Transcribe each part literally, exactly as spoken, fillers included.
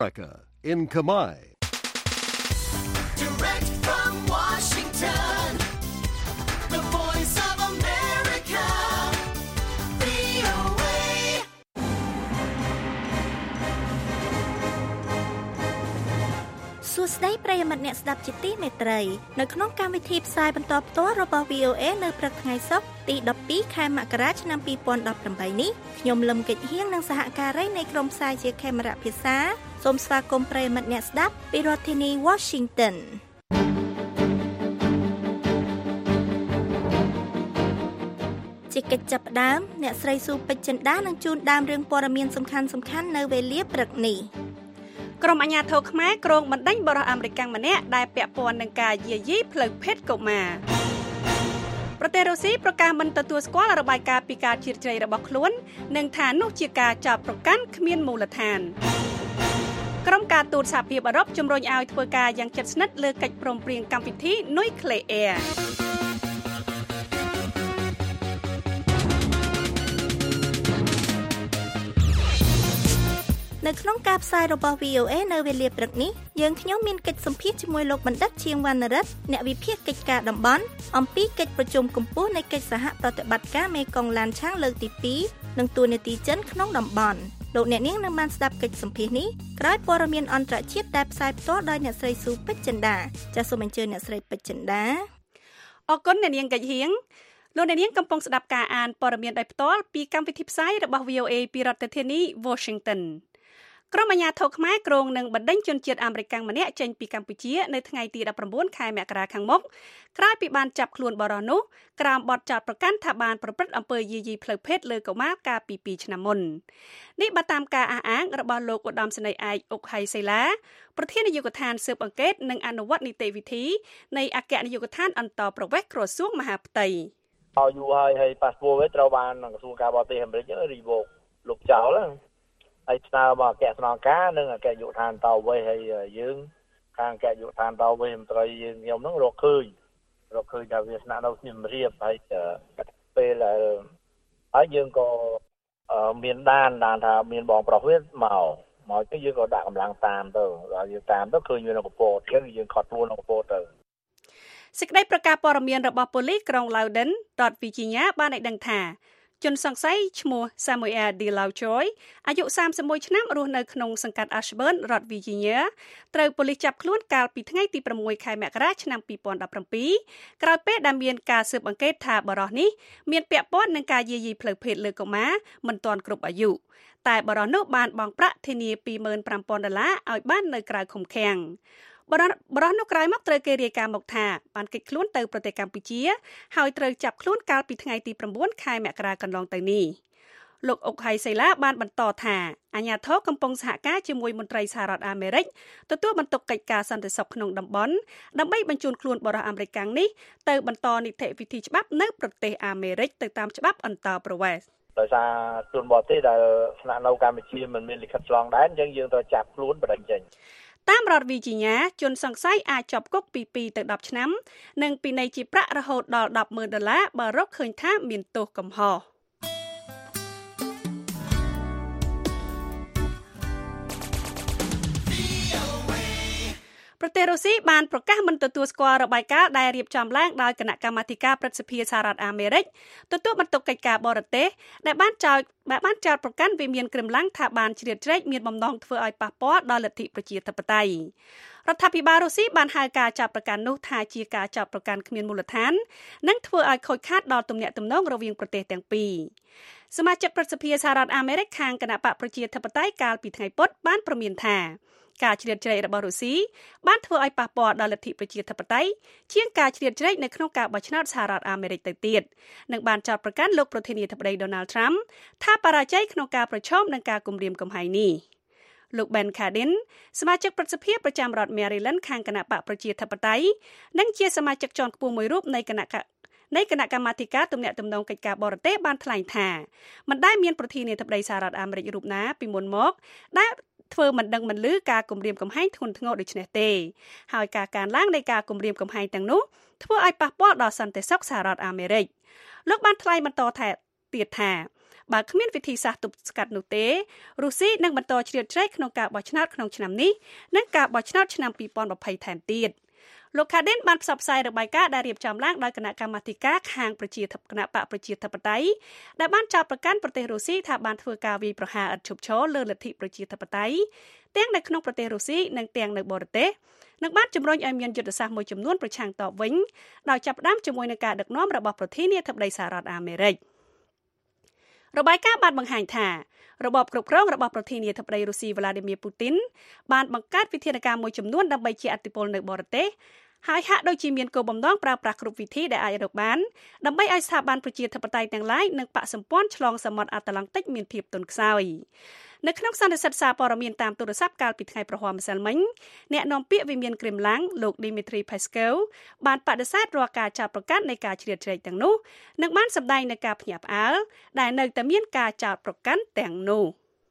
America in Khmer. Direct from Washington, the voice of America, វី អូ เอ សួស្តីប្រិយមិត្តអ្នកស្ដាប់ជាទីមេត្រីនៅក្នុងកម្មវិធីផ្សាយបន្តផ្ទាល់របស់ វី អូ เอ នៅព្រឹកថ្ងៃសុក្រទីដប់ពីរខែមករាឆ្នាំពីរពាន់ដប់ប្រាំបីនេះខ្ញុំលឹមកិច្ចហៀងនិងសហការីនៃក្រុមផ្សាយជាខេមរៈភាសាសូមស្វាគមន៍ប្រិយមិត្តអ្នកស្ដាប់ពីរដ្ឋធានី Washington ជាកិច្ចចាប់ផ្ដើមអ្នកស្រីស៊ូពេជ្រចិន្តានឹងជូនដើមរឿងព័ត៌មានសំខាន់ៗនៅវេលាព្រឹកនេះក្រុមអាជ្ញាធរខ្មែរក្រុងបណ្ដេញបរិសុទ្ធអាមេរិកម្នាក់ដែលពាក់ព័ន្ធនឹងការយាយីផ្លូវភេទកុមារប្រទេសរុស្ស៊ីប្រកាសមិនទទួលស្គាល់របាយការណ៍ពីការជ្រៀតជ្រែករបស់ខ្លួននិងថានោះជាការចោទប្រកាន់គ្មានមូលដ្ឋានក្រុមការទូតសហភាពអឺរ៉ុបជំរុញឲ្យធ្វើការយ៉ាងជិតស្និទ្ធលើកិច្ចព្រមព្រៀងកម្មវិធីនុយក្លេអ៊ែរនៅក្នុងការផ្សាយរបស់ វី អូ เอ នៅវេលាព្រឹកនេះយើងខ្ញុំមានកិច្ចសម្ភាសន៍ជាមួយលោកបណ្ឌិតឈៀងវណ្ណរិទ្ធអ្នកវិភាគកិច្ចការតំបន់អំពីកិច្ចប្រជុំកម្ពុជានៃកិច្ចសហប្រតិបត្តិការមេគង្គឡានឆាងលើកទីពីរនិងទួលនីតិចិនក្នុងតំបន់លោកអ្នកនាងនឹងបានស្ដាប់កិច្ចសម្ភាសន៍នេះក្រោយព័ត៌មានអន្តរជាតិដែលផ្សាយផ្ទាល់ដោយអ្នកស្រីស៊ូពេជ្រចិន្តាចាសសូមអញ្ជើញអ្នកស្រីពេជ្រចិន្តាអរគុណអ្នកនាងកិច្ចហៀងលោកអ្នកនាងកំពុងស្ដាប់ការអានព័ត៌មានដោយផ្ទាល់ពីកម្មវិធីផ្សាយរបស់ វី អូ เอ ពីរដ្ឋធានី Washingtonក្រុមអាជ្ញាធរខ្មែរក្រុងនឹងបណ្ដេញជនជាតិអាមេរិកម្នាក់ចេញពីកម្ពុជានៅថ្ងៃទីដប់ប្រាំបួនខែមករាខាងមុខក្រោយពីបានចាប់ខ្លួនបរិសុទ្ធនោះក្រោមបទចោទប្រកាន់ថាបានប្រព្រឹត្តអំពើយាយីផ្លូវភេទលើកុមារកាលពីពីរឆ្នាំមុននេះបើតាមការអះអាងរបស់លោកឧត្តមសេនីយ៍ឯកអុកហៃសេឡាប្រធាននាយកដ្ឋានស៊ើបអង្កេតនិងអនុវត្តនីតិវិធីនៃអគ្គនាយកដ្ឋានអន្តរប្រវេសន៍ក្រសួងមហាផ្ទៃឲ្យយូរហើយហើយប៉ាសពតវិញត្រូវបានក្រសួងការបរទេសអាមេរិករីវោកលុបចោលហ្នឹងហើយស្នើមកអគ្គស្នងការនិងអគ្គនាយកដ្ឋានតវ៉េហើយយើងខាងអគ្គនាយកដ្ឋានតវ៉េមន្ត្រីយើងខ្ញុំហ្នឹងរកឃើញរកឃើញថាវាស្នាក់នៅស្ងៀមរៀបហើយពេលហើយយើងក៏មានដានដានថាមានបងប្រុសវាមកមកទៅយើងក៏ដាក់កម្លាំងតាមទៅដល់យើងតាមទៅឃើញវានៅកពតយើងយើងខត់ខ្លួននៅកពតទៅសេចក្តីប្រកាសព័ត៌មានរបស់ប៉ូលីសក្រុង Loudoun រដ្ឋ Virginia បានឲ្យដឹងថាជនសង្ស័យឈ្មោះ Samuel De La Joy អាយុសាមសិបមួយឆ្នាំរស់នៅក្នុងសង្កាត់ Ashburn រដ្ឋ Virginia ត្រូវប៉ូលីសចាប់ខ្លួនកាលពីថ្ងៃទីប្រាំមួយខែមករាឆ្នាំពីរពាន់ដប់ប្រាំពីរក្រោយពេលដែលមានការស៊ើបអង្កេតថាបរិសុទ្ធនេះមានពាក់ព័ន្ធនឹងការយាយីផ្លូវភេទលើកុមារមិនទាន់គ្រប់អាយុតែបរិសុទ្ធនោះបានបង់ប្រាក់ធានា ពីរម៉ឺនប្រាំពាន់ដុល្លារឲ្យបាននៅក្រៅឃុំឃាំងបរិសុទ្ធបរិសុទ្ធនោះក្រោយមកត្រូវគេរាយការណ៍មកថាបានគេចខ្លួនទៅប្រទេសកម្ពុជាហើយត្រូវចាប់ខ្លួនកាលពីថ្ងៃទីប្រាំបួនខែមករាកន្លងទៅនេះលោកអុកហៃសេឡាបានបន្តថាអាជ្ញាធរកំពុងសហការជាមួយមន្ត្រីសហរដ្ឋអាមេរិកទទួលបន្ទុកកិច្ចការសន្តិសុខក្នុងតំបន់ដើម្បីបញ្ជូនខ្លួនបរិសុទ្ធអាមេរិកនេះទៅបន្តនីតិវិធីច្បាប់នៅប្រទេសអាមេរិកទៅតាមច្បាប់អន្តរប្រវេសន៍ដោយសារជនបរទេសដែលស្នាក់នៅកម្ពុជាមិនមានលិខិតឆ្លងដែនអញ្ចឹងយើងត្រូវចាប់ខ្លួនបណ្ដឹងចេញតាមរដ្ឋ Virginia ជនសង្ស័យអាចជាប់គុកពីពីរទៅដប់ឆ្នាំនិងពិន័យជាប្រាក់រហូតដល់ ដប់ម៉ឺនដុល្លារបើរកឃើញថាមានទោសកំហុសប្រទេសរុស្ស៊ីបានប្រកាសមិនទទួលស្គាល់របាយការណ៍ដែលរៀបចំឡើងដោយគណៈកម្មាធិការព្រឹទ្ធសភាសហរដ្ឋអាមេរិកទទួលបន្ទុកកិច្ចការបរទេសដែលបានចោទដែលបានចោទប្រកាន់វិមានក្រឹមឡាំងថាបានជ្រៀតជ្រែកមានបំណងធ្វើឲ្យប៉ះពាល់ដល់លទ្ធិប្រជាធិបតេយ្យរដ្ឋាភិបាលរុស្ស៊ីបានហៅការចោទប្រកាន់នោះថាជាការចោទប្រកាន់គ្មានមូលដ្ឋាននិងធ្វើឲ្យខូចខាតដល់ទំនាក់ទំនងរវាងប្រទេសទាំងពីរសមាជិកព្រឹទ្ធសភាសហរដ្ឋអាមេរិកខាងគណៈបកប្រជាធិបតេយ្យកាលពីថ្ងៃពុធបានព្រមានថាការជ្រៀតជ្រែករបស់រុស្ស៊ីបានធ្វើឲ្យប៉ះពាល់ដល់លទ្ធិប្រជាធិបតេយ្យជាងការជ្រៀតជ្រែកនៅក្នុងការបោះឆ្នោតសហរដ្ឋអាមេរិកទៅទៀតនិងបានចោទប្រកាន់លោកប្រធានាធិបតី Donald Trump ថាបរាជ័យក្នុងការប្រឈមនឹងការគំរាមកំហែងនេះលោក Ben Cardin សមាជិកព្រឹទ្ធសភាប្រចាំរដ្ឋ Maryland ខាងគណៈបកប្រជាធិបតេយ្យនិងជាសមាជិកជាន់ខ្ពស់មួយរូបនៃគណៈនៃគណៈកម្មាធិការទំនាក់ទំនងកិច្ចការបរទេសបានថ្លែងថាមិនដែលមានប្រធានាធិបតីសហរដ្ឋអាមេរិករូបណាពីមុនមកដែលធ្វើមិនដឹងមិនឮការគំរាមកំហែងធ្ងន់ធ្ងរដូចនេះទេហើយការកើនឡើងនៃការគំរាមកំហែងទាំងនោះធ្វើឲ្យប៉ះពាល់ដល់សន្តិសុខសហរដ្ឋអាមេរិកលោកបានថ្លែងបន្តថាទៀតថាបើគ្មានវិធីសាស្ត្រទប់ស្កាត់នោះទេរុស្ស៊ីនឹងបន្តជ្រៀតជ្រែកក្នុងការបោះឆ្នោតក្នុងឆ្នាំនេះនិងការបោះឆ្នោតឆ្នាំពីរពាន់ยี่สิบថែមទៀតលោក Kaden បានផ្សព្វផ្សាយរបាយការណ៍ដែលរៀបចំឡើងដោយគណៈកម្មាធិការខាងប្រជាធិបគណៈបកប្រជាធិបតេយ្យដែលបានចោទប្រកាន់ប្រទេសរុស្ស៊ីថាបានធ្វើការវាយប្រហារឥតឈប់ឈរលើលទ្ធិប្រជាធិបតេយ្យទាំងនៅក្នុងប្រទេសរុស្ស៊ីនិងទាំងនៅបរទេសនិងបានជំរុញឲ្យមានយុទ្ធសាស្ត្រមួយចំនួនប្រឆាំងតបវិញដោយចាប់ផ្ដើមជាមួយនឹងការដឹកនាំរបស់ប្រធានាធិបតីសហរដ្ឋអាមេរិករបាយការណ៍បានបង្ហាញថារបបគ្រប់គ្រងរបស់ប្រធានាធិបតីរុស្ស៊ី Vladimir Putin បានបង្កើតវិធានការមួយចំនួនដើម្បីជះឥទ្ធិពលនៅបរទេសហើយហាក់ដូចជាមានគោលបំណងប្រើប្រាស់គ្រប់វិធីដែលអាចរកបានដើម្បីឲ្យស្ថាប័នប្រជាធិបតេយ្យទាំងឡាយនិងបកសម្ព័ន្ធឆ្លងសមុទ្រអាត្លង់តិកមានភាពទន់ខ្សោយនៅក្នុងសន្និសីទសារព័ត៌មានតាមទូរស័ព្ទកាលពីថ្ងៃប្រហ័សម្សិលមិញអ្នកនាំពាក្យវិមានក្រេមឡាំងលោក Dmitry Peskov បានបដិសេធរាល់ការចោទប្រកាន់នៃការជ្រៀតជ្រែកទាំងនោះនិងបានសម្ដែងនូវការភ្ញាក់ផ្អើលដែលនៅតែមានការចោទប្រកាន់ទាំងនោះ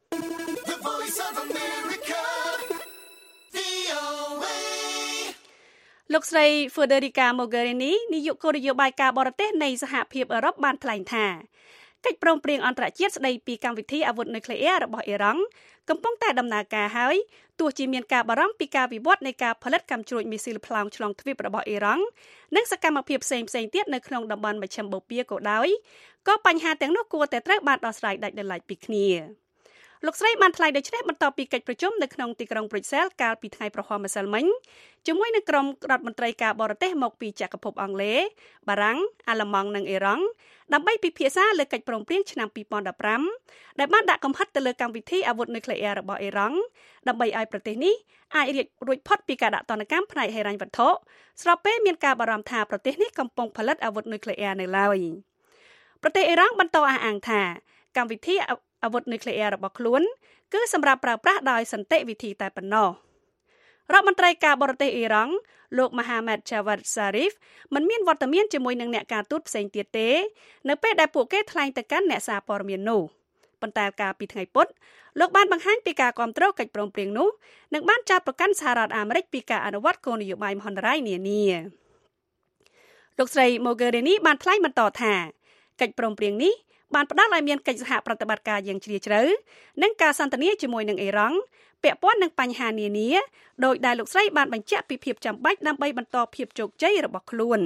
លោកស្រី Federica Mogherini នាយកគោលនយោបាយការបរទេសនៃសហភាពអឺរ៉ុបបានថ្លែងថាកិច្ចព្រមព្រៀងអន្តរជាតិស្តីពីកម្មវិធីអាវុធនុយក្លេអ៊ែររបស់អ៊ីរ៉ង់កំពុងតែដំណើរការហើយទោះជាមានការបារម្ភពីការវិវត្តនៃការផលិតកាំជ្រួចមីស៊ីលប្លង់ឆ្លងទ្វីបរបស់អ៊ីរ៉ង់និងសកម្មភាពផ្សេងៗទៀតនៅក្នុងតំបន់មជ្ឈិមបូព៌ាក៏ដោយក៏បញ្ហាទាំងនោះគួរតែត្រូវបានដោះស្រាយដាច់ដោយឡែកពីគ្នាលោកស្រីបានថ្លែងដូចនេះបន្ទាប់ពីកិច្ចប្រជុំនៅក្នុងទីក្រុង Brussels កាលពីថ្ងៃប្រហ័សម្សិលមិញជាមួយនឹងក្រុមរដ្ឋមន្ត្រីការបរទេសមកពីចក្រភពអង់គ្លេសបារាំងអាល្លឺម៉ង់និងអ៊ីរ៉ង់ដើម្បីពិភាក្សាលើកិច្ចព្រមព្រៀងឆ្នាំពីរពាន់ដប់ប្រាំដែលបានដាក់កំហិតទៅលើកម្មវិធីអាវុធនុយក្លេអ៊ែររបស់អ៊ីរ៉ង់ដើម្បីឲ្យប្រទេសនេះអាចរួចផុតពីការដាក់ទណ្ឌកម្មផ្នែកហិរញ្ញវត្ថុស្របពេលមានការបារម្ភថាប្រទេសនេះកំពុងផលិតអាវុធនុយក្លេអ៊ែរនៅឡើយប្រទេសអ៊ីរ៉ង់បន្តអះអាងថាកម្មវិធីអាវុធនុយក្លេអ៊ែររបស់ខ្លួនគឺសម្រាប់ប្រើប្រាស់ដោយសន្តិវិធីតែប៉ុណ្ណោះរដ្ឋមន្ត្រីការបរទេសអ៊ីរ៉ង់លោក Mohammad Javad Zarif មិនមានវត្តមានជាមួយនឹងអ្នកការទូតផ្សេងទៀតទេនៅពេលដែលពួកគេថ្លែងទៅកាន់អ្នកសារព័ត៌មាននោះប៉ុន្តែកាលពីថ្ងៃពុធលោកបានបង្ហាញពីការគាំទ្រកិច្ចព្រមព្រៀងនោះនិងបានចោទប្រកាន់សហរដ្ឋអាមេរិកពីការអនុវត្តគោលនយោបាយមហន្តរាយនានាលោកស្រី Mogherini បានថ្លែងបន្តថាកិច្ចព្រមព្រៀងនេះបានផ្ដល់ឲ្យមានកិច្ចសហប្រតិបត្តិការយ៉ាងជ្រាលជ្រៅនិងការសន្ទនាជាមួយនឹងអ៊ីរ៉ង់ពាក់ព័ន្ធនឹងបញ្ហានានាដោយដែលលោកស្រីបានបញ្ជាក់ពីភាពចាំបាច់ដើម្បីបន្តភាពជោគជ័យរបស់ខ្លួន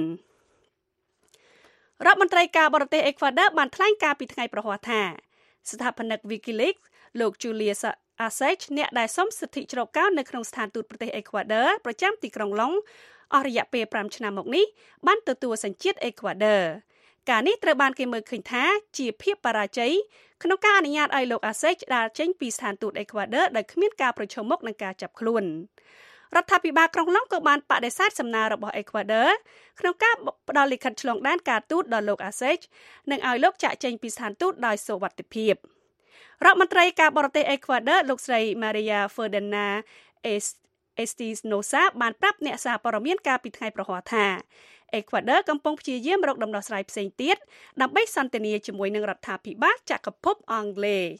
រដ្ឋមន្ត្រីការបរទេសអេក្វាឌ័របានថ្លែងការពីថ្ងៃប្រហ័សថាស្ថាបនិក WikiLeaks លោក Julian Assange អ្នកដែលសុំសិទ្ធិជ្រកកោននៅក្នុងស្ថានទូតប្រទេសអេក្វាឌ័រប្រចាំទីក្រុងឡុងអស់រយៈពេលប្រាំឆ្នាំមកនេះបានទទួលសញ្ជាតិអេក្វាឌ័រការនេះត្រូវបានគេមើលឃើញថាជាភាពបរាជ័យក្នុងការអនុញ្ញាតឲ្យលោក Assange ដើរចេញពីស្ថានទូតអេក្វាឌ័រដោយគ្មានការប្រឈមមុខនឹងការចាប់ខ្លួនរដ្ឋាភិបាលក្រុងឡុងក៏បានបដិសេធសំណើរបស់អេក្វាឌ័រក្នុងការផ្ដល់លិខិតឆ្លងដែនការទូតដល់លោក Assange និងឲ្យលោកចាកចេញពីស្ថានទូតដោយសុវត្ថិភាពរដ្ឋមន្ត្រីការបរទេសអេក្វាឌ័រលោកស្រី Maria Fernanda Espinosa បានប្រាប់អ្នកសារព័ត៌មានកាលពីថ្ងៃប្រហ័សថាអេក្វាឌ័រកំពុងព្យាយាមរកដំណោះស្រាយផ្សេងទៀតដើម្បីសន្ទនាជាមួយនឹងរដ្ឋាភិបាលចក្រភពអង់គ្លេស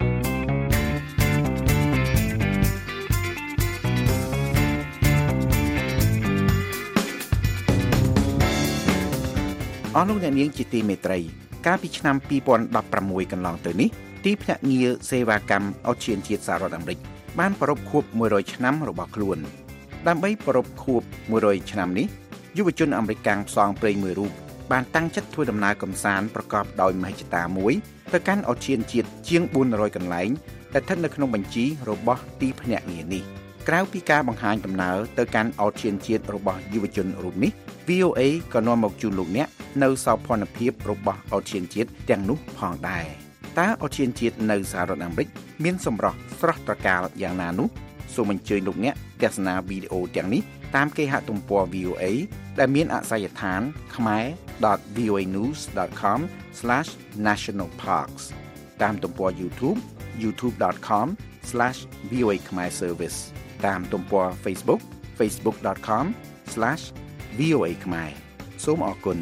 អស់លោកអ្នកនាងជាទីមេត្រីកាលពីឆ្នាំពីរពាន់ដប់ប្រាំមួយកន្លងទៅនេះទីភ្នាក់ងារសេវាកម្មអូសៀនជាតិសហរដ្ឋអាមេរិកបានប្រារព្ធខួបមួយរយឆ្នាំរបស់ខ្លួនដើម្បីប្រារព្ធខួបមួយរយឆ្នាំនេះយុវជនអាមេរិកកាំងផ្សងព្រេងមួយរូបបានតាំងចិត្តធ្វើដំណើរកម្សាន្តប្រកបដោយមហិច្ឆតាមួយទៅកាន់អូសៀនជាតិជាងបួនរយកន្លែងដែលស្ថិតនៅក្នុងបញ្ជីរបស់ទីភ្នាក់ងារនេះក្រៅពីការបង្ហាញដំណើរទៅកាន់អូសៀនជាតិរបស់យុវជនរូបនេះ វី អូ អេ ក៏នាំមកជូនលោកអ្នកនៅសោភ័ណភាពរបស់អូសៀនជាតិទាំងនោះផងដែរតើអូសៀនជាតិនៅសហរដ្ឋអាមេរិកមានសម្រស់ស្រស់ត្រកាលយ៉ាងណានោះសូមអញ្ជើញលោកអ្នកទស្សនាវីដេអូទាំងនេះតាមគេហទំព័រ វី អូ អេ ដែលមានអាសយដ្ឋាន khmer dot v o a news dot com slash national parks តាមទំព័រ YouTube youtube dot com slash v o a khmer service តាមទំព័រ Facebook facebook dot com slash v o a khmer សូមអរគុណ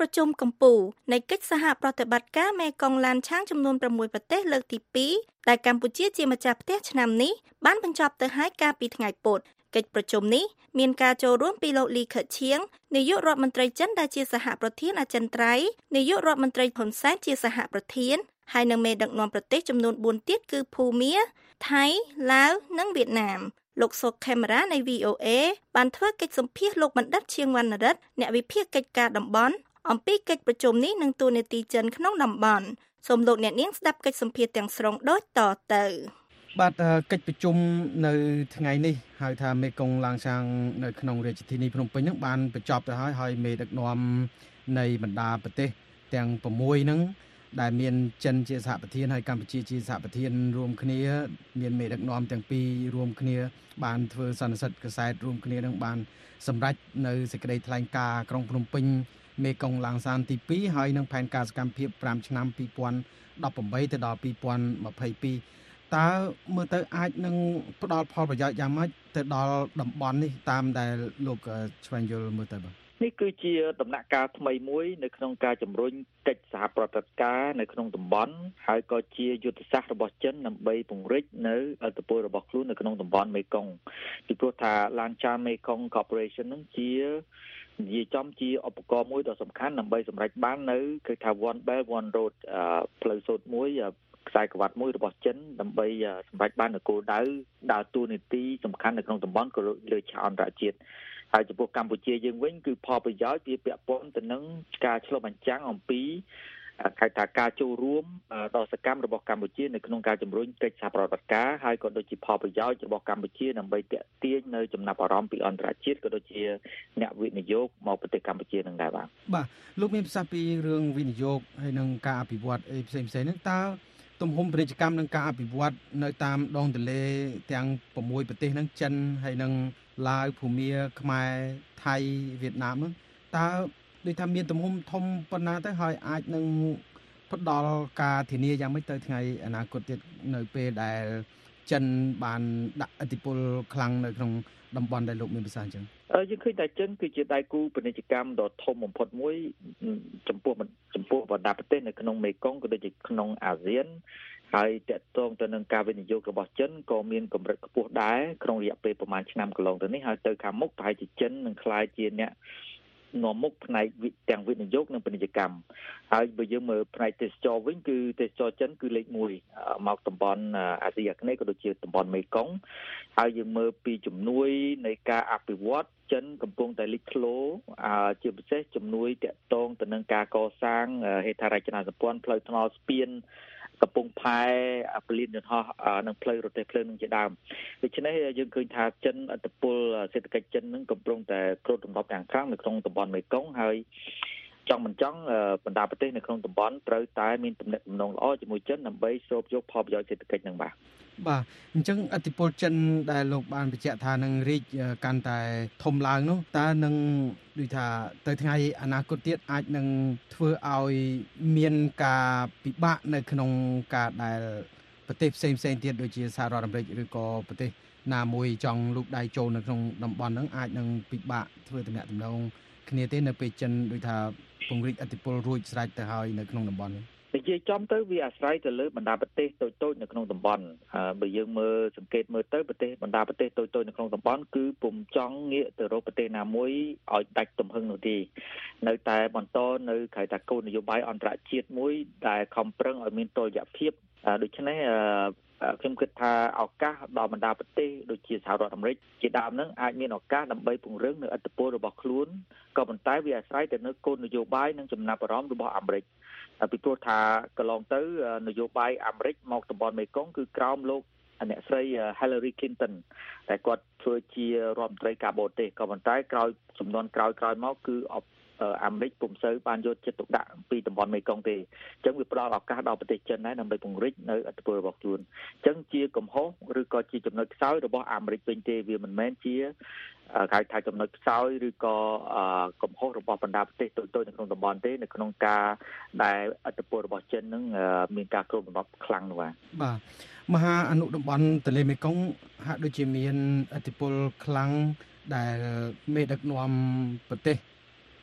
ជុំកម្ពុជានៃកិច្ចសហប្រតិបត្តិការមេគង្គឡានឆាងចំនួនប្រាំមួយប្រទេសលើកទីពីរដែលកម្ពុជាជាម្ចាស់ផ្ទះឆ្នាំនេះបានបញ្ចប់ទៅហើយកាលពីថ្ងៃពុធកិច្ចប្រជុំនេះមានការចូលរួមពីលោកលីខិតឈៀងនាយករដ្ឋមន្ត្រីចិនដែលជាសហប្រធានអចិន្ត្រៃយ៍នាយករដ្ឋមន្ត្រីហ៊ុនសែនជាសហប្រធានហើយនិងមេដឹកនាំប្រទេសចំនួនបួនទៀតគឺភូមាថៃឡាវនិងវៀតណាមលោកសុកខេមរានៃ វី អូ អេ បានធ្វើកិច្ចសម្ភាសន៍លោកបណ្ឌិតឈៀងវណ្ណរិទ្ធអ្នកវិភាគកិច្ចការតំបន់អំពីកិច្ចប្រជុំនេះនិងទូនាទីចិនក្នុងតំបន់សូមលោកអ្នកនាងស្ដាប់កិច្ចសម្ភាសន៍ទាំងស្រុងដូចតទៅបាទកិច្ចប្រជុំនៅថ្ងៃនេះហៅថាមេគង្គឡានឆាងនៅក្នុងរាជធានីភ្នំពេញហ្នឹងបានបញ្ចប់ទៅហើយហើយមេដឹកនាំនៃបណ្ដាប្រទេសទាំងប្រាំមួយហ្នឹងដែលមានចិនជាសហប្រធានហើយកម្ពុជាជាសហប្រធានរួមគ្នាមានមេដឹកនាំទាំងពីររួមគ្នាបានធ្វើសន្និសីទកសែតរួមគ្នានឹងបានសម្រេចនៅសេចក្តីថ្លែងការណ៍ក្រុងភ្នំពេញមេគង្គឡានឆាងទីពីរហើយនឹងផែនការសកម្មភាពប្រាំឆ្នាំពីរពាន់ដប់ប្រាំបីទៅដល់ពីរពាន់ម្ភៃពីរតើមើលទៅអាចនឹងផ្ដល់ផលប្រយោជន៍យ៉ាងម៉េចទៅដល់តំបន់នេះតាមដែលលោកឆ្វេងយល់មើលទៅបាទនេះគឺជាដំណាក់កាលថ្មីមួយនៅក្នុងការជំរុញកិច្ចសហប្រតិបត្តិការនៅក្នុងតំបន់ហើយក៏ជាយុទ្ធសាស្ត្ររបស់ចិនដើម្បីពង្រីកនៅឥទ្ធិពលរបស់ខ្លួននៅក្នុងតំបន់មេគង្គពីព្រោះថាឡានឆាងមេគង្គ Corporation នឹងជានិយាយចំជាឧបករណ៍មួយដ៏សំខាន់ដើម្បីសម្រេចបាននៅគឺថា One Belt One Road ផ្លូវសូត្រមួយខ្សែក្រវ៉ាត់មួយរបស់ចិនដើម្បីសម្រេចបាននូវគោលដៅដើរតួនាទីសំខាន់នៅក្នុងតំបន់ក៏លើឆាកអន្តរជាតិហើយចំពោះកម្ពុជាយើងវិញគឺផលប្រយោជន៍វាពាក់ព័ន្ធទៅនឹងការឆ្លុះបញ្ចាំងអំពីខៅថាការចូលរួមដ៏សកម្មរបស់កម្ពុជានៅក្នុងការជំរុញកិច្ចសហប្រតិបត្តិការហើយក៏ដូចជាផលប្រយោជន៍របស់កម្ពុជាដើម្បីទាក់ទាញនៅចំណាប់អារម្មណ៍ពីអន្តរជាតិក៏ដូចជាអ្នកវិនិយោគមកប្រទេសកម្ពុជានឹងដែរបាទបាទលោកមានប្រសាសន៍ពីរឿងវិនិយោគហើយនឹងការអភិវឌ្ឍអីផ្សេងៗហ្នឹងតើទំហំពាណិជ្ជកម្មនិងការអភិវឌ្ឍនៅតាមដងទន្លេទាំងប្រាំមួយប្រទេសហ្នឹងចិនហើយនឹងឡាវភូមាខ្មែរថៃវៀតណាមហ្នឹងតើដូចថាមានទំហំធំប៉ុណ្ណាទៅហើយអាចនឹងផ្ដល់ការធានាយ៉ាងម៉េចទៅថ្ងៃអនាគតទៀតនៅពេលដែលចិនបានដាក់ឥទ្ធិពលខ្លាំងនៅក្នុងតំបន់ដែលលោកមានប្រសាសន៍អញ្ចឹងយើងឃើញតែចិនគឺជាដៃគូពាណិជ្ជកម្មដ៏ធំបំផុតមួយចំពោះចំពោះបណ្ដាប្រទេសនៅក្នុងមេគង្គក៏ដូចជាក្នុងអាស៊ានហើយតកតងទៅនឹងការវិនិយោគរបស់ចិនក៏មានកម្រិតខ្ពស់ដែរក្នុងរយៈពេលប្រហែលឆ្នាំកន្លងទៅនេះហើយទៅខាងមុខប្រហែលជាចិននឹងក្លាយជាអ្នកនាំមុខផ្នែកទាំងវិនិយោគនិងពាណិជ្ជកម្មហើយបើយើងមើលផ្នែកទេសចរវិញគឺទេសចរចិនគឺលេខមួយមកតំបន់អាស៊ីអាគ្នេយ៍ក៏ដូចជាតំបន់មេគង្គហើយយើងមើលពីជំនួយនៃការអភិវឌ្ឍចិនកំពុងតែលេចធ្លោជាពិសេសជំនួយតាក់ទងទៅនឹងការកសាងហេដ្ឋារចនាសម្ព័ន្ធផ្លូវថ្នល់ស្ពានកំពង់ផែពលានយន្តហោះនិងផ្លូវរទេះភ្លើងនឹងជាដើមដូច្នេះយើងឃើញថាចិនឥទ្ធិពលសេដ្ឋកិច្ចចិននឹងកំពុងតែគ្របដណ្ដប់យ៉ាងខ្លាំងនៅក្នុងតំបន់មេគង្គហើយចង់មិនចង់បណ្ដាប្រទេសនៅក្នុងតំបន់ត្រូវតែមានទំនាក់ទំនងល្អជាមួយចិនដើម្បីស្រូបយកផលប្រយោជន៍សេដ្ឋកិច្ចនឹងបាទបាទអញ្ចឹងឥទ្ធិពលចិនដែលលោកបានបញ្ជាក់ថានឹងរីកកាន់តែធំឡើងនោះតើនឹងដូចថាទៅថ្ងៃអនាគតទៀតអាចនឹងធ្វើឲ្យមានការពិបាកនៅក្នុងការដែលប្រទេសផ្សេងផ្សេងទៀតដូចជាសហរដ្ឋអាមេរិកឬក៏ប្រទេសណាមួយចង់លូកដៃចូលនៅក្នុងតំបន់ហ្នឹងអាចនឹងពិបាកធ្វើទំនាក់ទំនងគ្នាទេនៅពេលចិនដូចថាពង្រីកឥទ្ធិពលរួចស្រេចទៅហើយនៅក្នុងតំបន់នេះនិយាយចំទៅវាអាស្រ័យទៅលើបណ្ដាប្រទេសតូចៗនៅក្នុងតំបន់បើយើងមើលសង្កេតមើលទៅប្រទេសបណ្ដាប្រទេសតូចៗនៅក្នុងតំបន់គឺពុំចង់ងាកទៅរកប្រទេសណាមួយឲ្យដាច់ទំហឹងនោះទេនៅតែបន្តនៅក្រៅតែគោលនយោបាយអន្តរជាតិមួយដែលខំប្រឹងឲ្យមានតុល្យភាពដូច្នេះខ្ញុំគិតថាឱកាសដល់បណ្ដាប្រទេសដូចជាសហរដ្ឋអាមេរិកជាដើមហ្នឹងអាចមានឱកាសដើម្បីពង្រឹងនៅឥទ្ធិពលរបស់ខ្លួនក៏ប៉ុន្តែវាអាស្រ័យទៅលើគោលនយោបាយនិងចំណាប់អារម្មណ៍របស់អាមេរិកពីព្រោះថាកន្លងទៅនយោបាយអាមេរិកមកតំបន់មេគង្គគឺក្រោមលោកអ្នកស្រី Hillary Clinton តែគាត់ធ្វើជារដ្ឋមន្ត្រីការបរទេសក៏ប៉ុន្តែក្រោយចំនួនក្រោយៗមកគឺអាមេរិកពុំសូវបានយកចិត្តទុកដាក់ពីតំបន់មេគង្គទេអញ្ចឹងវាផ្ដល់ឱកាសដល់ប្រទេសចិនដែរដើម្បីពង្រីកនៅឥទ្ធិពលរបស់ខ្លួនអញ្ចឹងជាកំហុសឬក៏ជាចំណុចខ្សោយរបស់អាមេរិកវិញទេវាមិនមែនជាគេថាចំណុចខ្សោយឬក៏កំហុសរបស់បណ្ដាប្រទេសតូចៗនៅក្នុងតំបន់ទេនៅក្នុងការដែលឥទ្ធិពលរបស់ចិននឹងមានការគ្របដណ្ដប់ខ្លាំងនោះបាទបាទមហាអនុតំបន់ទន្លេមេគង្គហាក់ដូចជាមានឥទ្ធិពលខ្លាំងដែលមេដឹកនាំប្រទេស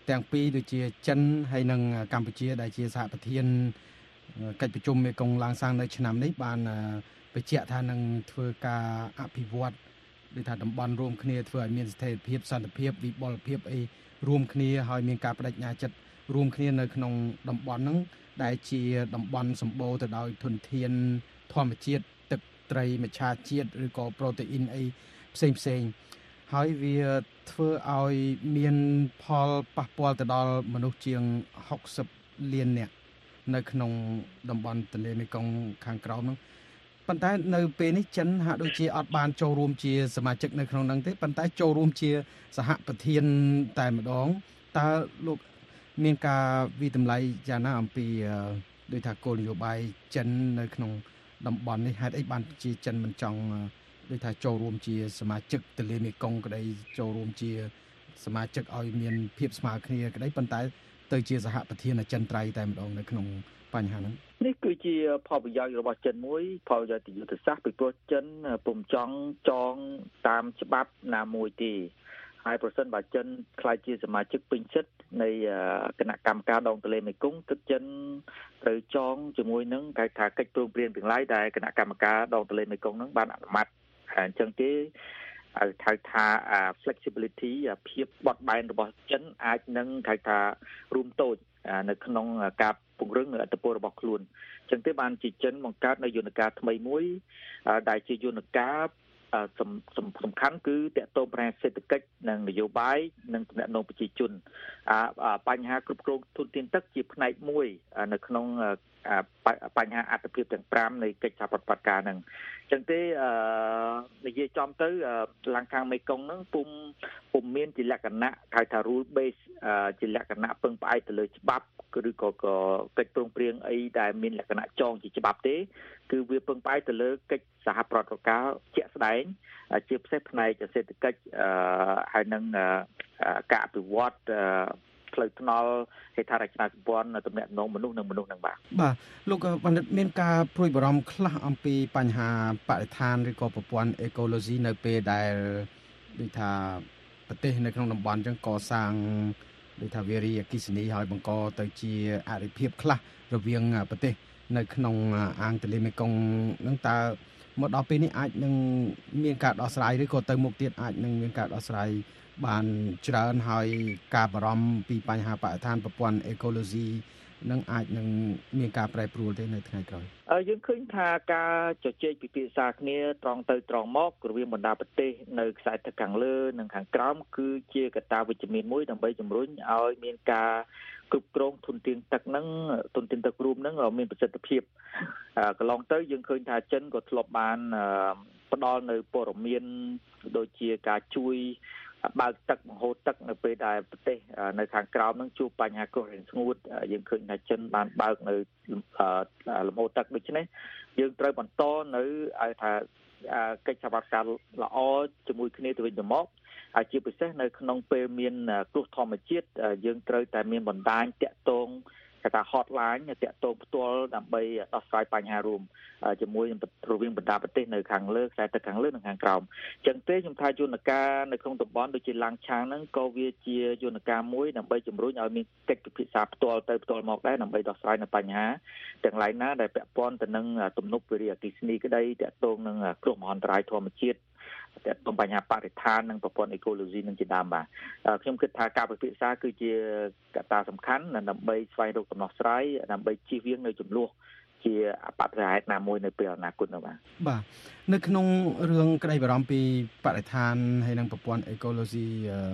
ទាំងពីរដូចជាចិនហើយនិងកម្ពុជាដែលជាសហប្រធានកិច្ចប្រជុំមេគង្គឡាងសាំងនៅឆ្នាំនេះបានបញ្ជាក់ថានឹងធ្វើការអភិវឌ្ឍដូចថាតំបន់រួមគ្នាធ្វើឲ្យមានស្ថិរភាពសន្តិភាពវិបុលភាពអីរួមគ្នាហើយមានការបដិញ្ញាចិត្តរួមគ្នានៅក្នុងតំបន់ហ្នឹងដែលជាតំបន់សម្បូរទៅដោយធនធានធម្មជាតិទឹកត្រីមច្ឆជាតិឬក៏ប្រូតេអ៊ីនអីផ្សេងផ្សេងហើយវាធ្វើឲ្យមានផលប៉ះពាល់ទៅដល់មនុស្សជាងហុកសិបលាននាក់នៅក្នុងតំបន់ទន្លេមេគង្គខាងក្រោមហ្នឹងប៉ុន្តែនៅពេលនេះចិនហាក់ដូចជាអត់បានចូលរួមជាសមាជិកនៅក្នុងហ្នឹងទេប៉ុន្តែចូលរួមជាសហប្រធានតែម្ដងតើលោកមានការវិតម្លៃយ៉ាងណាអំពីដូចថាគោលនយោបាយចិននៅក្នុងតំបន់នេះហេតុអីបានជាចិនមិនចង់ដូចថាចូលរួមជាសមាជិកទន្លេមេគង្គក្តីចូលរួមជាសមាជិកឲ្យមានភាពស្មើគ្នាក្តីប៉ុន្តែទៅជាសហប្រធានអចិន្ត្រៃយ៍តែម្ដងនៅក្នុងបញ្ហាហ្នឹងនេះគឺជាផលប្រយោជន៍របស់ចិនមួយផលប្រយោជន៍យុទ្ធសាស្ត្រពីព្រោះចិនពុំចង់ចងតាមច្បាប់ណាមួយទេហើយប្រសិនបើចិនខ្លាចជាសមាជិកពេញសិទ្ធិនៃគណៈកម្មការដងទន្លេមេគង្គទឹកចិនត្រូវចងជាមួយនឹងគេថាកិច្ចព្រមព្រៀងទាំងឡាយដែលគណៈកម្មការដងទន្លេមេគង្គនឹងបានអនុម័តអញ្ចឹងទេឲ្យហៅថា flexibility ភាពបត់បែនរបស់ចិនអាចនឹងហៅថារួមតូចនៅក្នុងការពង្រឹងឥទ្ធិពលរបស់ខ្លួនអញ្ចឹងទេបានជាចិនបង្កើតនៅយន្តការថ្មីមួយដែលជាយន្តការសំខាន់គឺតកតងប្រាសេដ្ឋកិច្ចនិងនយោបាយនិងទំនាក់ទំនងប្រជាជនបញ្ហាគ្រប់គ្រងធនធានទឹកជាផ្នែកមួយនៅក្នុងបញ្ហាអត្ថប្រយោជន៍ទាំងប្រាំនៃកិច្ចសហប្រតិបត្តិការហ្នឹងអញ្ចឹងទេនិយាយចំទៅឡាងខាងមេគង្គហ្នឹងពុំពុំមានជាលក្ខណៈហៅថា rule base ជាលក្ខណៈពឹងផ្អែកទៅលើច្បាប់ឬក៏កិច្ចព្រមព្រៀងអីដែលមានលក្ខណៈចងជាច្បាប់ទេគឺវាពឹងផ្អែកទៅលើកិច្ចសហប្រតិបត្តិការជាក់ស្ដែងជាពិសេសផ្នែកសេដ្ឋកិច្ចហើយនឹងការអភិវឌ្ឍផ្លូវថ្នល់ហេដ្ឋារចនាសម្ព័ន្ធទំនាក់ទំនងមនុស្សនិងមនុស្សនឹងបាទបាទលោកបណ្ឌិតមានការព្រួយបារម្ភខ្លះអំពីបញ្ហាបរិស្ថានឬក៏ប្រព័ន្ធអេកូឡូស៊ីនៅពេលដែលដូចថាប្រទេសនៅក្នុងតំបន់អញ្ចឹងកសាងដូចថាវារីអគ្គិសនីហើយបង្កទៅជាអរិភាពខ្លះរវាងប្រទេសនៅក្នុងអាងទន្លេមេគង្គនឹងតើមកដល់ពេលនេះអាចនឹងមានការដោះស្រាយឬក៏ទៅមុខទៀតអាចនឹងមានការដោះស្រាយបានច្រើនហើយការបារម្ភពីបញ្ហាបរិស្ថានប្រព័ន្ធអេកូឡូស៊ីនឹងអាចនឹងមានការប្រែប្រួលទេនៅថ្ងៃក្រោយយើងឃើញថាការជជែកពិភាក្សាគ្នាត្រង់ទៅត្រង់មករវាងបណ្ដាប្រទេសនៅខ្សែទឹកខាងលើនិងខាងក្រោមគឺជាកត្តាវិជ្ជមានមួយដើម្បីជំរុញឲ្យមានការគ្រប់គ្រងធនធានទឹកហ្នឹងធនធានទឹករួមហ្នឹងមានប្រសិទ្ធភាពកន្លងទៅយើងឃើញថាចិនក៏ធ្លាប់បានផ្ដល់នៅព័ត៌មានដូចជាការជួយបើកទឹកបង្ហូរទឹកនៅពេលដែលប្រទេសនៅខាងក្រោមនឹងជួបបញ្ហាគ្រោះរាំងស្ងួតយើងឃើញថាចិនបានបើកនៅលំហូរទឹកដូច្នេះយើងត្រូវបន្តនៅឲ្យថាកិច្ចសហប្រតិបត្តិការល្អជាមួយគ្នាទៅវិញទៅមកហើយជាពិសេសនៅក្នុងពេលមានគ្រោះធម្មជាតិយើងត្រូវតែមានបណ្ដាញតាក់ទងគេថា hotline តាក់ទងផ្ទាល់ដើម្បីដោះស្រាយបញ្ហារួមជាមួយរវាងបណ្ដាប្រទេសនៅខាងលើខ្សែទឹកខាងលើនិងខាងក្រោមអញ្ចឹងទេខ្ញុំថាយន្តការនៅក្នុងតំបន់ដូចជាឡាងឆាងហ្នឹងក៏វាជាយន្តការមួយដើម្បីជំរុញឲ្យមានកិច្ចពិភាក្សាផ្ទាល់ទៅផ្ទាល់មកដែរដើម្បីដោះស្រាយនៅបញ្ហាទាំងឡាយណាដែលពាក់ព័ន្ធទៅនឹងទំនប់វារីអគ្គិសនីក្តីតាក់ទងនឹងគ្រោះមហន្តរាយធម្មជាតិតែទៅបញ្ហាបរិស្ថាននិងប្រព័ន្ធអេកូឡូស៊ីនឹងជាដើមបាទខ្ញុំគិតថាការពិភាក្សាគឺជាកត្តាសំខាន់ដើម្បីស្វែងរកដំណោះស្រាយដើម្បីជៀសវាងនៅចំនួនជាអបតរហេតុណាមួយនៅពេលអនាគតនោះបាទបាទនៅក្នុងរឿងក្តីបារម្ភពីបរិស្ថានហើយនិងប្រព័ន្ធអេកូឡូស៊ី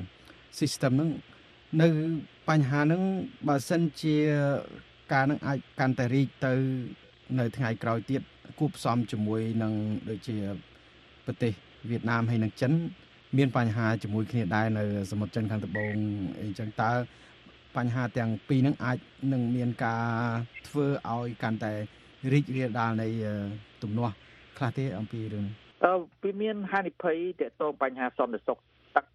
system ហ្នឹងនៅបញ្ហាហ្នឹងបើសិនជាការនឹងអាចកាន់តែរីកទៅនៅថ្ងៃក្រោយទៀតគួបផ្សំជាមួយនឹងដូចជាប្រទេសវៀតណាមហើយនិងចិនមានបញ្ហាជាមួយគ្នាដែរនៅសមុទ្រចិនខាងត្បូងអីចឹងតើបញ្ហាទាំងពីរហ្នឹងអាចនឹងមានការធ្វើឲ្យកាន់តែរីករាលដាលនៃទំនាស់ខ្លះទេអំពីរឿងអឺវាមានហានិភ័យទាក់ទងបញ្ហាសន្តិសុខទឹក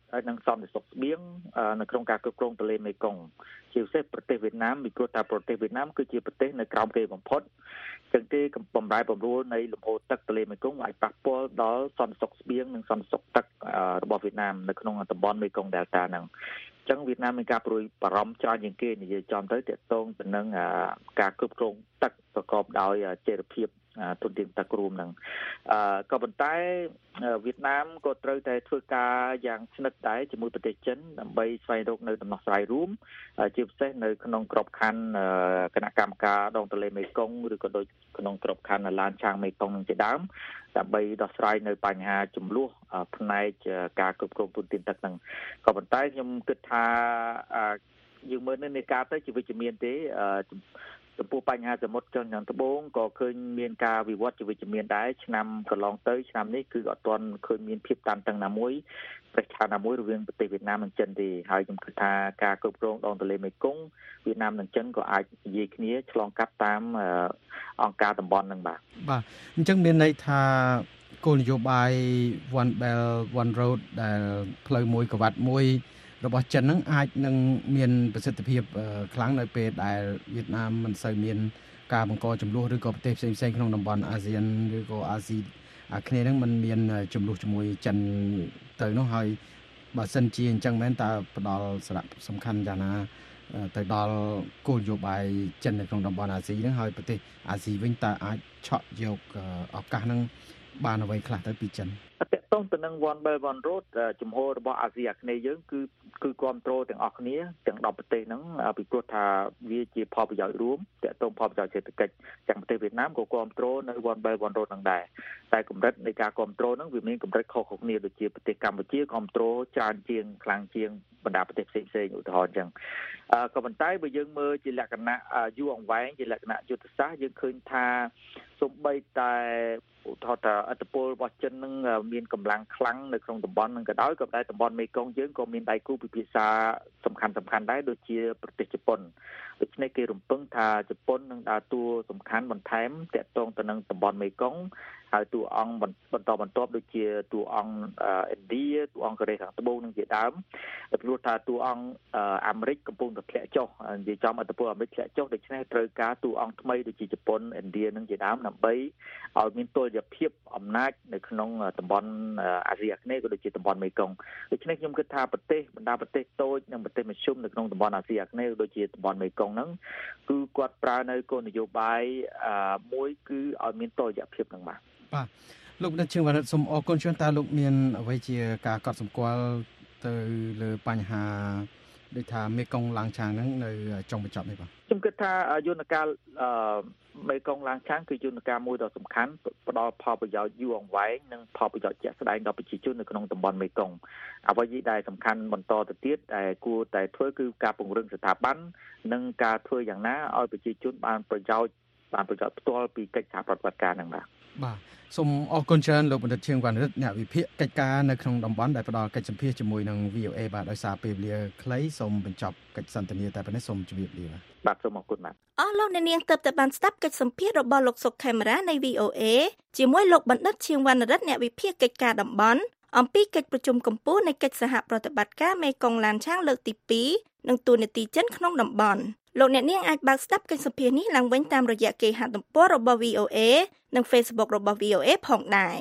ហើយនិងសន្តិសុខស្បៀងនៅក្នុងការគ្រប់គ្រងទន្លេមេគង្គជាពិសេសប្រទេសវៀតណាមពីព្រោះតែប្រទេសវៀតណាមគឺជាប្រទេសនៅក្រោមគេបំផុតចឹងទេបំរែបំរួលនៃលំហូរទឹកទន្លេមេគង្គអាចប៉ះពាល់ដល់សន្តិសុខស្បៀងនិងសន្តិសុខទឹករបស់វៀតណាមនៅក្នុងតំបន់មេគង្គ Delta ហ្នឹងចឹងវៀតណាមមានការព្រួយបារម្ភច្រើនជាងគេនិយាយចំទៅទាក់ទងទៅនឹងការគ្រប់គ្រងទឹកប្រកបដោយចីរភាពទុនធានទឹករួមនឹងអឺក៏ប៉ុន្តែវៀតណាមក៏ត្រូវតែធ្វើការយ៉ាងស្និទ្ធដែរជាមួយប្រទេសចិនដើម្បីស្វែងរកនៅដំណោះស្រាយរួមជាពិសេសនៅក្នុងក្របខ័ណ្ឌគណៈកម្មការដងទន្លេមេគង្គឬក៏ដូចក្នុងក្របខ័ណ្ឌឡានឆាងមេគង្គនឹងជាដើមដើម្បីដោះស្រាយនៅបញ្ហាចំនួនផ្នែកការគ្រប់គ្រងទុនធានទឹកហ្នឹងក៏ប៉ុន្តែខ្ញុំគិតថាយើងមើលនៅនៃការទៅជាវិជ្ជមានទេចំពោះបញ្ហាសមុទ្រចុងយ៉ាងត្បូងក៏ឃើញមានការវិវត្តជាវិជ្ជមានដែរឆ្នាំកន្លងទៅឆ្នាំនេះគឺអត់ទាន់ឃើញមានភាពតានតឹងណាមួយប្រឆាំងណាមួយរវាងប្រទេសវៀតណាមនិងចិនទេហើយខ្ញុំគិតថាការគ្រប់គ្រងដងទន្លេមេគង្គវៀតណាមនិងចិនក៏អាចនិយាយគ្នាឆ្លងកាត់តាមអង្គការតំបន់នឹងបាទបាទអញ្ចឹងមានន័យថាគោលនយោបាយ One Belt One Road ដែលផ្លូវមួយកវ៉ាត់មួយរបស់ចិនហ្នឹងអាចនឹងមានប្រសិទ្ធភាពខ្លាំងនៅពេលដែលវៀតណាមមិនសូវមានការបង្កចំនួនឬក៏ប្រទេសផ្សេងៗក្នុងតំបន់អាស៊ានឬក៏អាស៊ីអាគ្នាហ្នឹងมันមានចំនួនជាមួយចិនទៅនោះហើយបើសិនជាអញ្ចឹងមែនតើផ្ដល់សារៈសំខាន់យ៉ាងណាទៅដល់គោលនយោបាយចិននៅក្នុងតំបន់អាស៊ីហ្នឹងហើយប្រទេសអាស៊ីវិញតើអាចឆក់យកឱកាសហ្នឹងបានអ្វីខ្លះទៅពីចិនតកតងទៅនឹង One Belt One Road ជំហររបស់អាស៊ីអាគ្នេយ៍យើងគឺគឺគ្រប់គ្រងទាំងអស់គ្នាទាំងដប់ប្រទេសហ្នឹងពីព្រោះថាវាជាផលប្រយោជន៍រួមតកតងផលប្រយោជន៍សេដ្ឋកិច្ចទាំងប្រទេសវៀតណាមក៏គ្រប់គ្រងនៅ One Belt One Road ហ្នឹងដែរតែកម្រិតនៃការគ្រប់គ្រងហ្នឹងវាមានកម្រិតខុសៗគ្នាដូចជាប្រទេសកម្ពុជាគ្រប់គ្រងច្រើនជាងខ្លាំងជាងបណ្ដាប្រទេសផ្សេងៗឧទាហរណ៍អញ្ចឹងក៏ប៉ុន្តែបើយើងមើលជាលក្ខណៈយូរអង្វែងជាលក្ខណៈយុទ្ធសាស្ត្រយើងឃើញថាសូម្បីតែឧទាហរណ៍ថាអត្តពលរបស់ចិននឹងមានកម្លាំងខ្លាំងនៅក្នុងតំបន់នឹងក៏ដោយក៏តែតំបន់មេគង្គយើងក៏មានដៃគូពិភាក្សាសំខាន់សំខាន់ដែរដូចជាប្រទេសជប៉ុនដូច្នេះគេរំពឹងថាជប៉ុននឹងដើរតួសំខាន់បន្ថែមទាក់ទងទៅនឹងតំបន់មេគង្គហើយតួអង្គបន្តបន្ទាប់ដូចជាតួអង្គឥណ្ឌាតួអង្គកូរ៉េខាងត្បូងនឹងជាដើមព្រោះថាតួអង្គអាមេរិកកំពុងតែធ្លាក់ចុះនិយាយចំអត្តពលអាមេរិកធ្លាក់ចុះដូច្នេះត្រូវការតួអង្គថ្មីដូចជាជប៉ុនឥណ្ឌានឹងជាដើមដើម្បីឲ្យមានតុល្យភាពអំណាចនៅក្នុងតំបន់អាស៊ីអាគ្នេយ៍ក៏ដូចជាតំបន់មេគង្គដូច្នេះខ្ញុំគិតថាប្រទេសបណ្ដាប្រទេសតូចនិងប្រទេសមធ្យមនៅក្នុងតំបន់អាស៊ីអាគ្នេយ៍ដូចជាតំបន់មេគង្គហ្នឹងគឺគាត់ប្រើនៅគោលនយោបាយមួយគឺឲ្យមានតុល្យភាពហ្នឹងបាទបាទលោកអ្នកជាងវណ្ណសូមអរគុណច្រើនតើលោកមានអ្វីជាការកត់សម្គាល់ទៅលើបញ្ហាដូចថាមេគង្គឡើងឆាងហ្នឹងនៅចុងបញ្ចប់នេះបាទខ្ញុំគិតថាយន្តការមេគង្គឡើងឆាងគឺយន្តការមួយដ៏សំខាន់ផ្ដល់ផលប្រយោជន៍យូរអង្វែងនិងផលប្រយោជន៍ជាក់ស្ដែងដល់ប្រជាជននៅក្នុងតំបន់មេគង្គអ្វីដែលសំខាន់បន្តទៅទៀតដែលគួរតែធ្វើគឺការពង្រឹងស្ថាប័ននិងការធ្វើយ៉ាងណាឲ្យប្រជាជនបានប្រយោជន៍បានប្រយោជន៍ផ្ទាល់ពីកិច្ចសហប្រតិបត្តិការហ្នឹងបាទបាទសូមអរគុណច្រើនលោកបណ្ឌិតឈៀងវណ្ណរិទ្ធអ្នកវិភាគកិច្ចការនៅក្នុងតំបន់ដែលផ្ដល់កិច្ចសម្ភាសជាមួយនឹង វី អូ អេ បាទដោយសារពេលវេលាខ្លីសូមបញ្ចប់កិច្ចសន្ទនាតែប៉ុណ្ណេះសូមជម្រាបលាបាទសូមអរគុណបាទអស់លោកអ្នកនាងទើបតែបានស្ដាប់កិច្ចសម្ភាសរបស់លោកសុកខេមរានៃ វី អូ អេ ជាមួយលោកបណ្ឌិតឈៀងវណ្ណរិទ្ធអ្នកវិភាគកិច្ចការតំបន់អំពីកិច្ចប្រជុំកំពូលនៃកិច្ចសហប្រតិបត្តិការមេគង្គឡានឆាងលើកទីពីរនិងទូនាទីចិនក្នុងតំបន់លោកអ្នកនាងអាចបើកស្ដាប់កិច្ចសម្ភាសនេះឡើងវិញតាមរយៈគេហទំព័ររបស់ វី អូ អេ និង Facebook របស់ វី អូ អេ ផងដែរ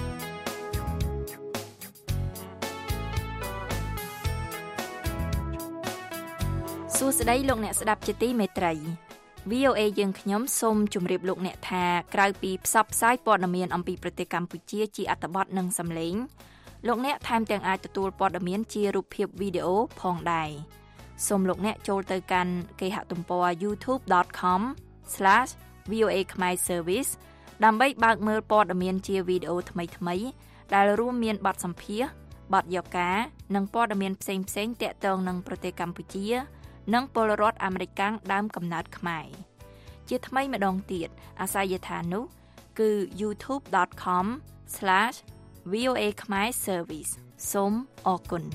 សួស្តីលោកអ្នកស្ដាប់ជាទីមេត្រី វី អូ អេ យើងខ្ញុំសូមជម្រាបលោកអ្នកថាក្រៅពីផ្សព្វផ្សាយព័ត៌មានអំពីប្រទេសកម្ពុជាជាអត្ថបទនិងសំឡេងលោកអ្នកថែមទាំងអាចទទួលព័ត៌មានជារូបភាពវីដេអូផងដែរសូមលោកអ្នកចូលទៅកាន់គេហទំព័រ ยูทูบ ដត com ស្លាស វី អូ អេ Khmer Service ដើម្បីបើកមើលព័ត៌មានជាវីដេអូថ្មីៗដែលរួមមានបទសម្ភាសន៍បទយកការនិងព័ត៌មានផ្សេងៗទាក់ទងនឹងប្រទេសកម្ពុជានិងពលរដ្ឋអាមេរិកកាំងដើមកំណើតខ្មែរជាថ្មីម្ដងទៀតអាសយដ្ឋាននោះគឺ ยูทูบ ដត com ស្លាស វី អូ អេ Khmer Service សូមអរគុណ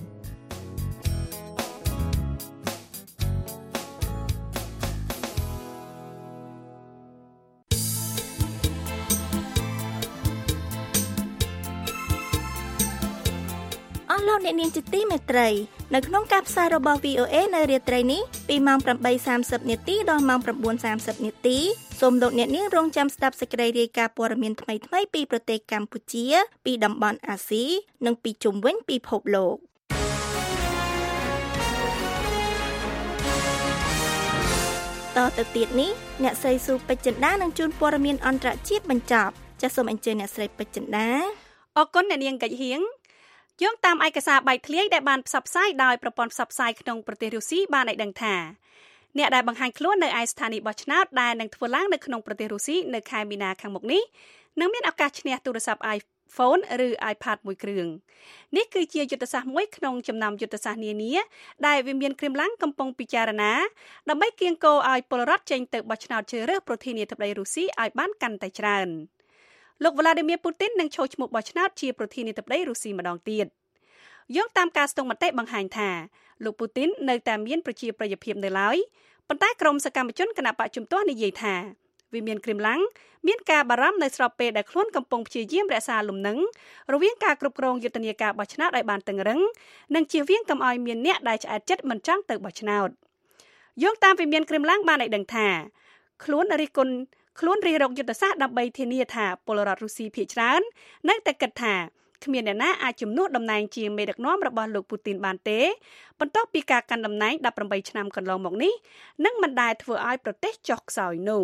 លលោកអ្នកនាងជាទីមេត្រីនៅក្នុងការផ្សាយរបស់ វី អូ เอ នៅរាត្រីនេះពីម៉ោង ប្រាំបីសាមសិប នាទីដល់ម៉ោង ៩ សាមសិប នាទីសូមលោកអ្នកនាងរងចាំស្ដាប់សេចក្តីរាយការណ៍ព័ត៌មានថ្មីៗពីប្រទេសកម្ពុជាពីតំបន់អាស៊ីនិងពីជុំវិញពិភពលោកតទៅទៀតនេះអ្នកស្រីស៊ូពេជ្រចិន្តានឹងជូនព័ត៌មានអន្តរជាតិបញ្ចប់ចាសសូមអញ្ជើញអ្នកស្រីពេជ្រចិន្តាអរគុណអ្នកនាងកិច្ចហៀងយោងតាមឯកសារបែកធ្លាយដែលបានផ្សព្វផ្សាយដោយប្រព័ន្ធផ្សព្វផ្សាយក្នុងប្រទេសរុស្ស៊ីបានឲ្យដឹងថាអ្នកដែលបង្ហាញខ្លួននៅឯស្ថានីយ៍បោះឆ្នោតដែលនឹងធ្វើឡើងនៅក្នុងប្រទេសរុស្ស៊ីនៅខែមីនាខាងមុខនេះនឹងមានឱកាសឈ្នះទូរស័ព្ទ iPhone ឬ iPad មួយគ្រឿងនេះគឺជាយុទ្ធសាស្ត្រមួយក្នុងចំណោមយុទ្ធសាស្ត្រនានាដែលវិមានក្រេមឡាំងកំពុងពិចារណាដើម្បីគៀងគរឲ្យពលរដ្ឋចេញទៅបោះឆ្នោតជ្រើសរើសប្រធានាធិបតីរុស្ស៊ីឲ្យបានកាន់តែច្រើនលោក Vladimir Putin នឹងចូលឈ្មោះបោះឆ្នោតជាប្រធានាធិបតីរុស្ស៊ីម្ដងទៀតយោងតាមការស្ទង់មតិបង្ហាញថាលោក Putin នៅតែមានប្រជាប្រិយភាពនៅឡើយប៉ុន្តែក្រុមសកម្មជនគណបកជំទាស់និយាយថាវិមានក្រេមឡាំងមានការបារម្ភនៅស្របពេលដែលខ្លួនកំពុងព្យាយាមរក្សាលំនឹងរវាងការគ្រប់គ្រងយុទ្ធនាការបោះឆ្នោតឲ្យបានតឹងរ៉ឹងនិងជៀសវាងកុំឲ្យមានអ្នកដែលឆ្អែតចិត្តមិនចង់ទៅបោះឆ្នោតយោងតាមវិមានក្រេមឡាំងបានឲ្យដឹងថាខ្លួនរិះគន់ខ្លួនរិះរកយុទ្ធសាស្ត្រដើម្បីធានាថាពលរដ្ឋរុស្ស៊ីភាគច្រើននៅតែគិតថាគ្មានអ្នកណាអាចជំនួសតំណែងជាមេដឹកនាំរបស់លោកពូទីនបានទេបន្ទាប់ពីការកាន់តំណែងដប់ប្រាំបីឆ្នាំកន្លងមកនេះនឹងមិនដែលធ្វើឲ្យប្រទេសចុះខ្សោយនោះ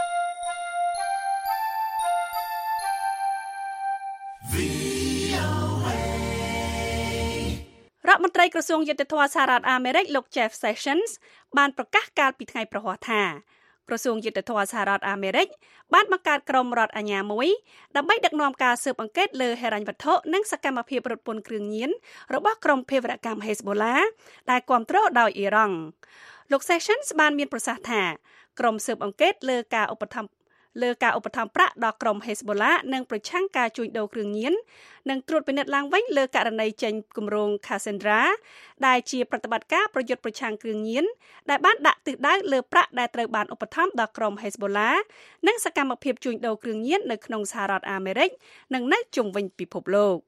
រដ្ឋមន្ត្រីក្រសួងយុទ្ធភ័ពសហរដ្ឋអាមេរិកលោក Jeff Sessions បានប្រកាសកាលពីថ្ងៃប្រហ័សថាក្រសួងយុទ្ធភ័ពសហរដ្ឋអាមេរិកបានបង្កើតក្រុមរដ្ឋអាជ្ញាមួយដើម្បីដឹកនាំការស៊ើបអង្កេតលើហិរញ្ញវត្ថុនិងសកម្មភាពរត់ពន្ធគ្រឿងញៀនរបស់ក្រុមភេរវកម្ម Hezbollah ដែលគាំទ្រដោយអ៊ីរ៉ង់លោក Sessions បានមានប្រសាសន៍ថាក្រុមស៊ើបអង្កេតលើការឧបត្ថម្ភលើការឧបត្ថម្ភប្រាក់ដល់ក្រុម Hezbollah និងប្រឆាំងការជួញដូរគ្រឿងញៀននិងត្រួតពិនិត្យឡើងវិញលើករណីចេញគម្រោង Cassandra ដែលជាប្រតិបត្តិការប្រយុទ្ធប្រឆាំងគ្រឿងញៀនដែលបានដាក់ទិសដៅលើប្រាក់ដែលត្រូវបានឧបត្ថម្ភដល់ក្រុម Hezbollah និងសកម្មភាពជួញដូរគ្រឿងញៀននៅក្នុងសហរដ្ឋអាមេរិកនិងនៅជុំវិញពិភពលោក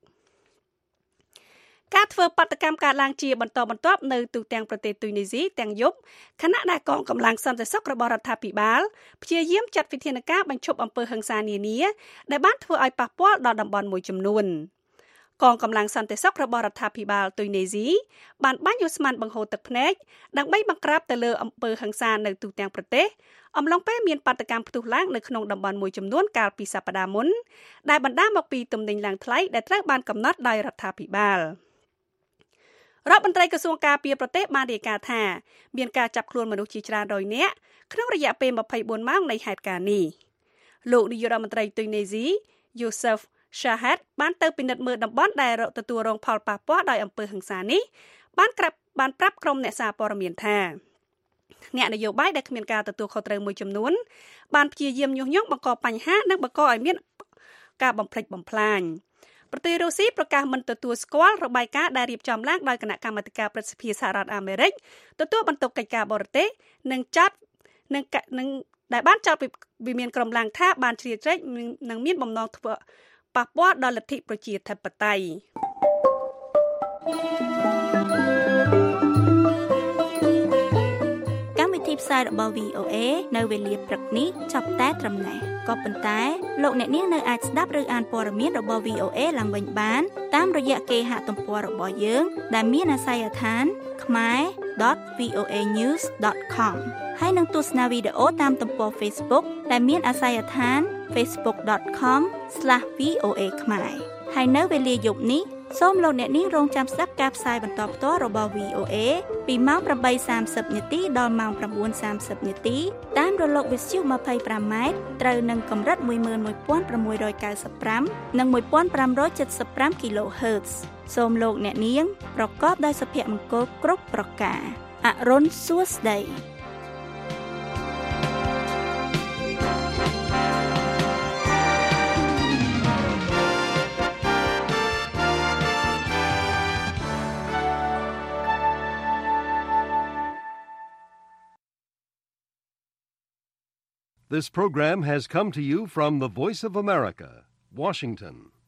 ការធ្វើបាតកម្មកើតឡើងជាបន្តបន្ទាប់នៅទូទាំងប្រទេសទុយនីស៊ីទាំងយប់ខណៈដែលកងកម្លាំងសន្តិសុខរបស់រដ្ឋាភិបាលព្យាយាមចាត់វិធានការបញ្ឈប់អំពើហិង្សានានាដែលបានធ្វើឲ្យប៉ះពាល់ដល់តំបន់មួយចំនួនកងកម្លាំងសន្តិសុខរបស់រដ្ឋាភិបាលទុយនីស៊ីបានបាញ់ឧស្ម័នបង្ហូរទឹកភ្នែកដើម្បីបង្ក្រាបទៅលើអំពើហិង្សានៅទូទាំងប្រទេសអំឡុងពេលមានបាតកម្មផ្ទុះឡើងនៅក្នុងតំបន់មួយចំនួនកាលពីសប្តាហ៍មុនដែលបណ្ដាលមកពីទំនិញឡើងថ្លៃដែលត្រូវបានកំណត់ដោយរដ្ឋាភិបាលរដ្ឋមន្ត្រីក្រសួងការពារប្រទេសបានរាយការណ៍ថាមានការចាប់ខ្លួនមនុស្សជាច្រើនរយនាក់ក្នុងរយៈពេលម្ភៃបួនម៉ោងនៃហេតុការណ៍នេះលោកនាយករដ្ឋមន្ត្រីទុយនីស៊ី Youssef Chahed បានទៅពិនិត្យមើលតំបន់ដែលទទួលរងផលប៉ះពាល់ដោយអំពើហិង្សានេះបានក្រាបបានប្រាប់ក្រុមអ្នកសារព័ត៌មានថាអ្នកនយោបាយដែលគ្មានការទទួលខុសត្រូវមួយចំនួនបានព្យាយាមញុះញង់បង្កបញ្ហានិងបង្កឲ្យមានការបំផ្លិចបំផ្លាញប្រទេសរុស្ស៊ីប្រកាសមិនទទួលស្គាល់របាយការណ៍ដែលរៀបចំឡើងដោយគណៈកម្មាធិការប្រសិទ្ធិសហរដ្ឋអាមេរិកទទួលបន្ទុកកិច្ចការបរទេសនិងចាត់និងនឹងដែលបានចោទវិមានក្រុមឡើងថាបានជ្រៀតជ្រែកនិងមានបំណងធ្វើប៉ះពាល់ដល់លទ្ធិប្រជាធិបតេយ្យកម្មវិធីផ្សាយរបស់ វី អូ เอ នៅវេលាព្រឹកនេះចាប់តែត្រឹមនេះក៏ប៉ុន្តែលោកអ្នកនាងនៅអាចស្ដាប់ឬអានព័ត៌មានរបស់ វី អូ เอ ឡើងវិញបានតាមរយៈគេហទំព័ររបស់យើងដែលមានអាសយដ្ឋាន khmae dot v o a news dot com ហើយនឹងទស្សនាវីដេអូតាមទំព័រ Facebook ដែលមានអាសយដ្ឋាន facebook dot com slash v o a khmae ហើយនៅវេលាយប់នេះសូមលោកអ្នកនាងរងចាំស្ដាប់ការផ្សាយបន្តផ្ទាល់របស់ វី អូ เอ ពីម៉ោង ប្រាំបីសាមសិប នាទីដល់ម៉ោង ៩ សាមសិប នាទីតាមរលកវិទ្យុ ម្ភៃប្រាំ ម៉ែត្រត្រូវនឹងកម្រិត មួយម៉ឺនមួយពាន់ប្រាំមួយរយកៅសិបប្រាំ និង មួយពាន់ប្រាំរយចិតសិបប្រាំ គីឡូហឺតซ์ សូមលោកអ្នកនាងប្រកបដោយសុភមង្គលគ្រប់ប្រការអរុនសួស្ដី This program has come to you from the Voice of America, Washington.